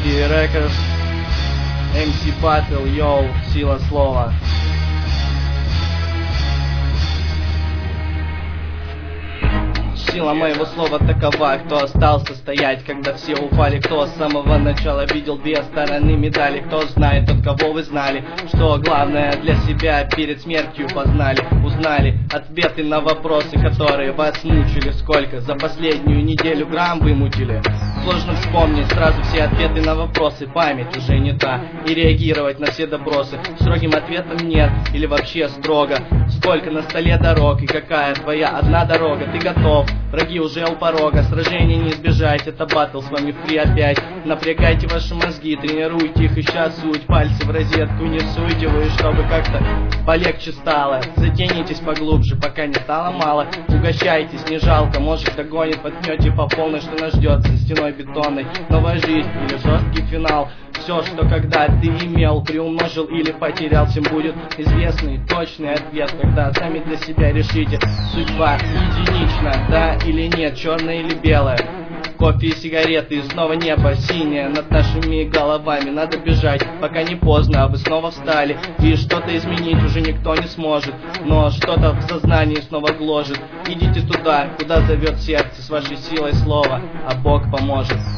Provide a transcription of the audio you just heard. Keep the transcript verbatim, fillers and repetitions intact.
Ди Records, эм си Battle, йоу, сила слова. Сила моего слова такова, кто остался стоять, когда все упали, кто с самого начала видел две стороны медали, кто знает, от кого вы знали, что главное для себя перед смертью познали, узнали ответы на вопросы, которые вас мучили, сколько за последнюю неделю грамм вымутили. Сложно вспомнить сразу все ответы на вопросы, память уже не та, и реагировать на все добросы строгим ответом нет, или вообще строго. Сколько на столе дорог, и какая твоя одна дорога, ты готов, враги уже у порога, сражения не избежать, это баттл, с вами фри опять. Напрягайте ваши мозги, тренируйте их, ища суть, пальцы в розетку не суйте вы, чтобы как-то полегче стало. Затянитесь поглубже, пока не стало мало, угощайтесь, не жалко, может догонит, подмете по полной, что нас ждет за стеной бетонной. Новая жизнь или жесткий финал, все, что когда ты имел, приумножил или потерял, всем будет известный точный ответ, когда сами для себя решите. Судьба единична, да или нет, черное или белое, кофе и сигареты, и снова небо синее над нашими головами. Надо бежать, пока не поздно, а вы снова встали, и что-то изменить уже никто не сможет, но что-то в сознании снова гложет. Идите туда, куда зовет сердце, с вашей силой слова, а Бог поможет.